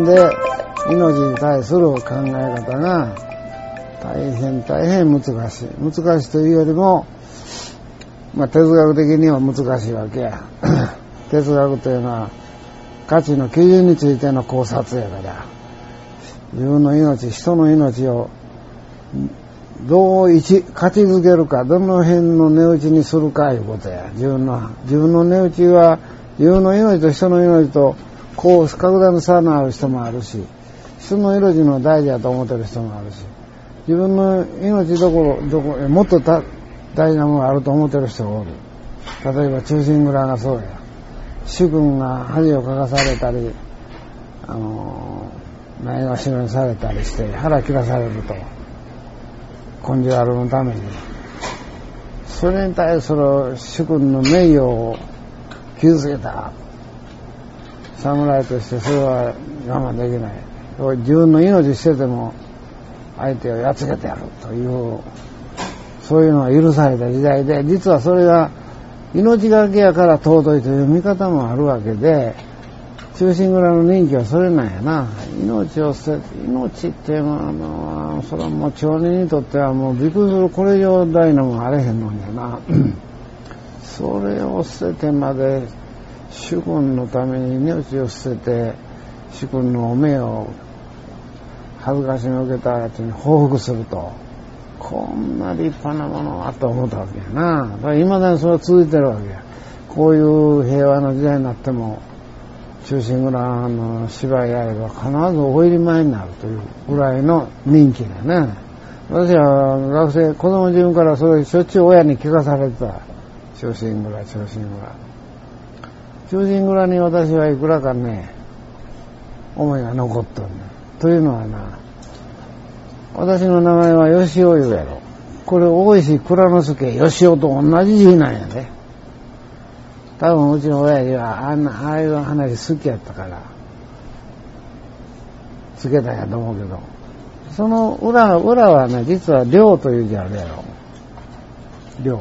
で命に対する考え方が大変難しい。難しいというよりも、哲学的には難しいわけや。哲学というのは価値の基準についての考察やから、自分の命、人の命をどう価値づけるか、どの辺の値打ちにするかいうことや。自分の値打ちは自分の命と人の命と格段の差のある人もあるし、人の命の大事だと思ってる人もあるし、自分の命どころもっと大事なものがあると思ってる人がおる。例えば忠臣蔵がそうや。主君が恥をかかされたり、ないがしろにされたりして腹切らされると、根性あるのために、それに対する主君の名誉を傷つけた侍として、それは我慢できない。自分の命捨てても相手をやっつけてやるという、そういうのが許された時代で、実はそれが命がけやから尊いという見方もあるわけで、忠臣蔵の人気はそれなんやな。命を捨てて、命っていうのはそれはもう町人にとってはもうびっくりする、これ以上大なもんあれへんのんやな。それを捨ててまで主君のために命を捨てて、主君のお命を恥ずかしめ受けたやつに報復すると、こんな立派なものはと思ったわけやな。だから今だにそれは続いてるわけや。こういう平和な時代になっても、忠臣蔵の芝居やれば必ずお入り前になるというぐらいの人気だね。私は学生、子供自分からそれしょっちゅう親に聞かされてた。忠臣蔵。忠臣蔵に私はいくらかね、思いが残っとるね。というのはな、私の名前は吉尾言うやろ。これ大石蔵之助吉尾と同じ字なんやで。多分うちの親父はああいう話好きやったからつけたんやと思うけど、その裏はね、実は亮という字あるやろ。亮。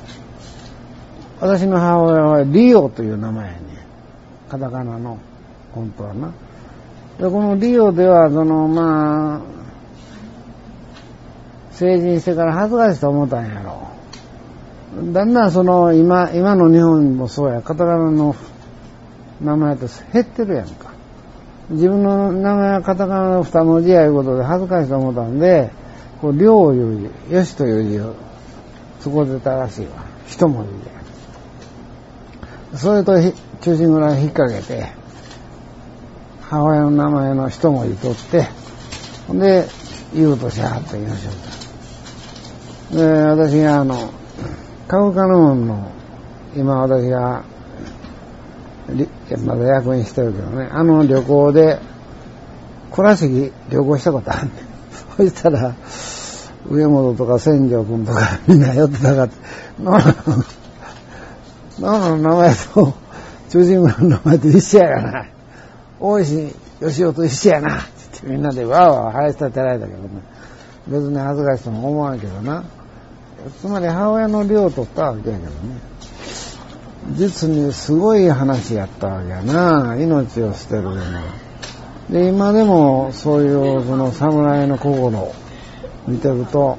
私の母親はリオという名前やね。カタカナの本当はな。でこのリオでは成人してから恥ずかしいと思ったんやろ。だんだん今の日本もそうや、カタカナの名前って減ってるやんか。自分の名前はカタカナの二文字やいうことで恥ずかしいと思ったんで、亮いう字、よしという字を使ってたらしいわ。一文字で。それと忠臣蔵に引っ掛けて、母親の名前の一文字取って、ほんで、言うとしはって言いましょうか。で、私が株価の門の、今私が、まだ役員してるけどね、旅行で、倉敷旅行したことあるね。そしたら、上本とか千条君とかみんな寄ってたから、の名前と、忠臣蔵の名前と一緒やがな。大石吉尾と一緒やな。ってみんなでわーわー生やしたてられたけどね。別に恥ずかしいとも思わんけどな。つまり母親の領を取ったわけやけどね。実にすごい話やったわけやな。命を捨てるような。で、今でもそういうその侍の心を見てると、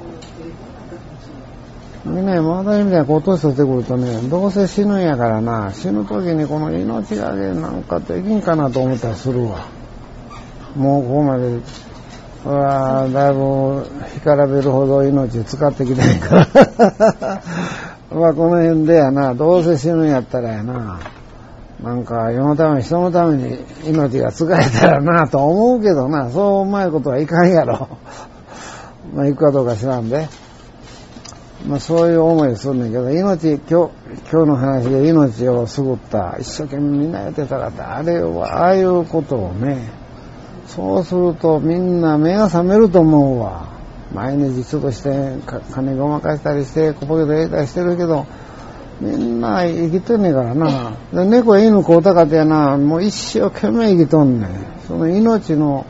ね、まだみたいな年取ってくるとね、どうせ死ぬんやからな、死ぬ時にこの命がけなんかできんかなと思ったりするわ。もうここまで、だいぶ干からびるほど命使ってきてんから。この辺でやな、どうせ死ぬんやったらやな、なんか世のために人のために命が使えたらなと思うけどな、そううまいことはいかんやろ。行くかどうか知らんで。そういう思いするんだけど、今日の話で命を救った、一生懸命みんなやってたかった、あれは、ああいうことをね、そうするとみんな目が覚めると思うわ。毎日ちょっとして金ごまかしたりしてポケット入れたりしてるけど、みんな生きてんねんからな。で猫や犬飼うたかてやな、もう一生懸命生きとんねん。その命の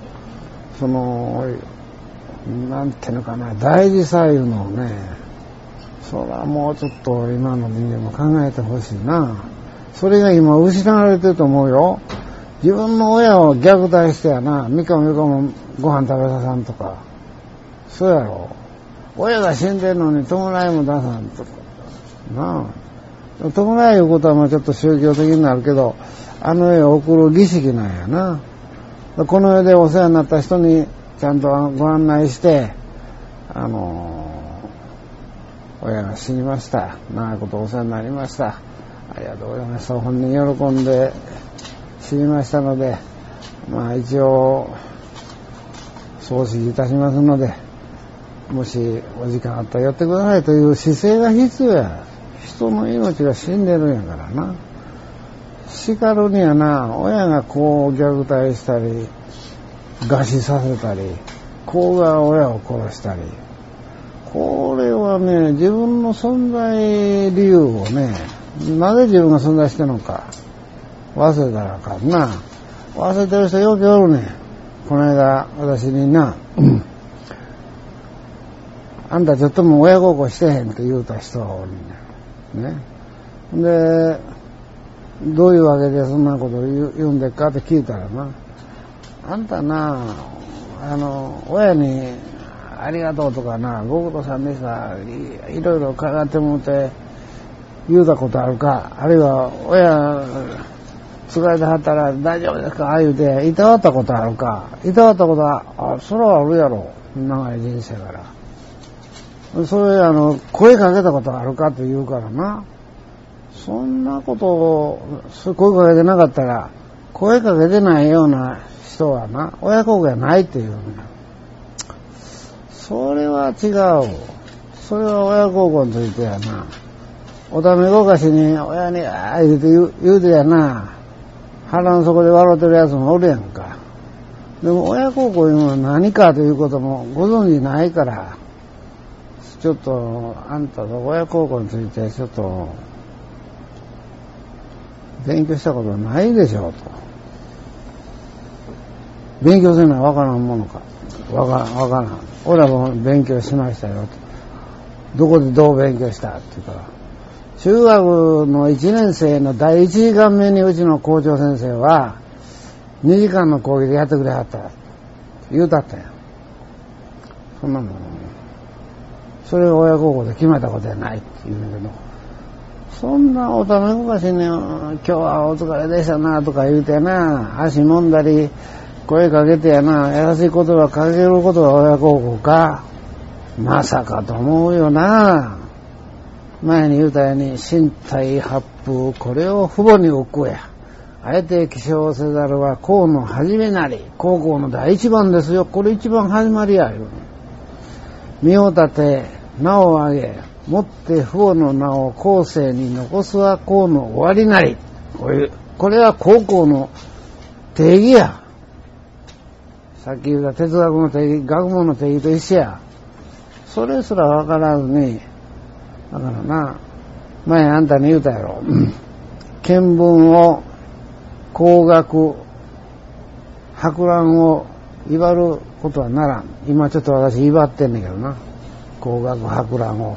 なんていうのかな、大事さいうのをね、それはもうちょっと今の人間も考えてほしいな。それが今失われてると思うよ。 自分の親を虐待してやな、みかもご飯食べささんとか、そうやろ。親が死んでんのに弔いも出さんとか、なあ。弔いいうことはまあちょっと宗教的になるけど、あの世を送る儀式なんやな。この世でお世話になった人にちゃんとご案内して、親が死にました。長いことお世話になりました。ありがとうございました。本人喜んで死にましたので、まあ一応、葬式いたしますので、もしお時間あったらやってくださいという姿勢が必要や。人の命が死んでるんやからな。叱るにはな、親が子を虐待したり、餓死させたり、子が親を殺したり、これはね、自分の存在理由をね、なぜ自分が存在してるのか忘れたらあかんな。忘れてる人よくおるねん。この間私にな、あんたちょっとも親孝行してへんって言うた人がおるんだよ。ね。で、どういうわけでそんなことを言うんでっかって聞いたらな、あんたな、親にありがとうとかな、ご苦労さんでした、いろいろかかってもって言うたことあるか、あるいは親、疲れてはったら大丈夫ですか言うて、いたわったことあるか、いたわったことは、それはあるやろ、長い人生から。それ声かけたことあるかって言うからな。そんなことを声かけてなかったら、声かけてないような人はな、親孝行がないっていうんだ。それは違う。それは親孝行についてやな。おためごかしに親に言うてやな、腹の底で笑ってるやつもおるやんか。でも親孝行いうのは何かということもご存じないから、ちょっとあんたの親孝行についてちょっと勉強したことないでしょうと。勉強するのはわからんものか。わからん。俺はもう勉強しましたよと。どこでどう勉強したって言うから。中学の1年生の第1時間目にうちの校長先生は2時間の講義でやってくれはった言うたったよ。そんなもん。それが親孝行で決めたことはないって言うんだけど、そんなおためごかしに今日はお疲れでしたなとか言うてな、足揉んだり声かけてやな、優しい言葉かけることが親孝行か。まさかと思うよな。前に言うたように身体発風、これを父母に置くや。あえて起床せざるは功の始めなり、高校の第一番ですよ。これ一番始まりやよ。身を立て名を上げ、もって父母の名を後世に残すは功の終わりなり。これは高校の定義や。さっき言った哲学の定義、学問の定義と一緒や。それすら分からずに、だからな、前あんたに言うたやろ。見聞を、工学、博覧を威張ることはならん。今ちょっと私威張ってんねんけどな。工学、博覧を。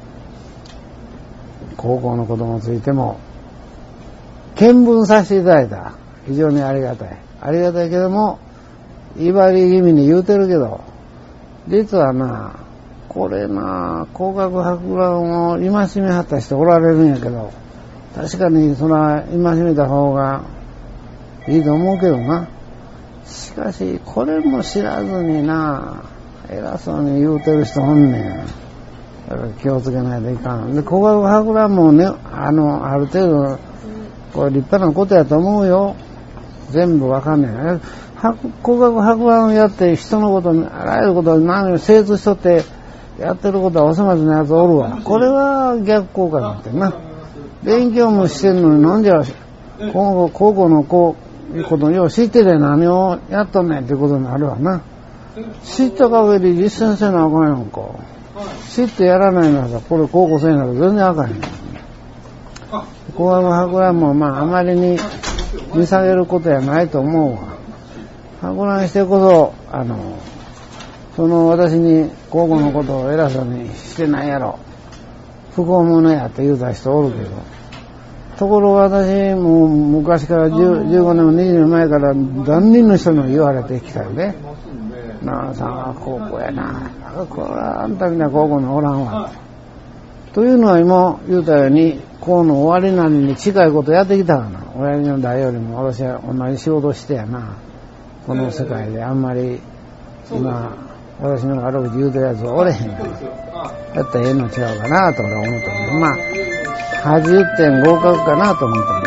高校の子供についても、見聞させていただいた。非常にありがたい。ありがたいけども、威張り気味に言うてるけど、実はな、これな、工学博覧を戒めはった人おられるんやけど、確かにそら戒めた方がいいと思うけどな。しかし、これも知らずにな、偉そうに言うてる人おんねん。だから気をつけないといかん。で、工学博覧もね、ある程度、これ立派なことやと思うよ。全部わかんねん。工学博覧をやって人のことに、あらゆることに何を精通しとってやってることはお粗末なやつおるわ。これは逆効果だってな。勉強もしてんのになんじゃ、高校のいうことをよう知ってて何をやっとんねんっていうことになるわな。知った限り実践せなあかんやんか。知ってやらないならこれ高校生なら全然あかんやん。工学博覧もまああまりに見下げることやないと思うわ。博覧してこそその私に高校のことを偉そうにしてないやろ。不幸者やって言うた人おるけど、 ところが私もう昔から15年も20年前から何人の人にも言われてきたよね。なあさんは高校やな。これはあんたみたいな高校のおらんわ。というのは今言うたように、この終わりなりに近いことやってきたかな。親父の代よりも私は同じ仕事してやな。この世界であんまり今、私の悪口言うてるやつはおれへんから。やったらええの違うかなと俺は思ってる。まあ、80点合格かなと思ってる。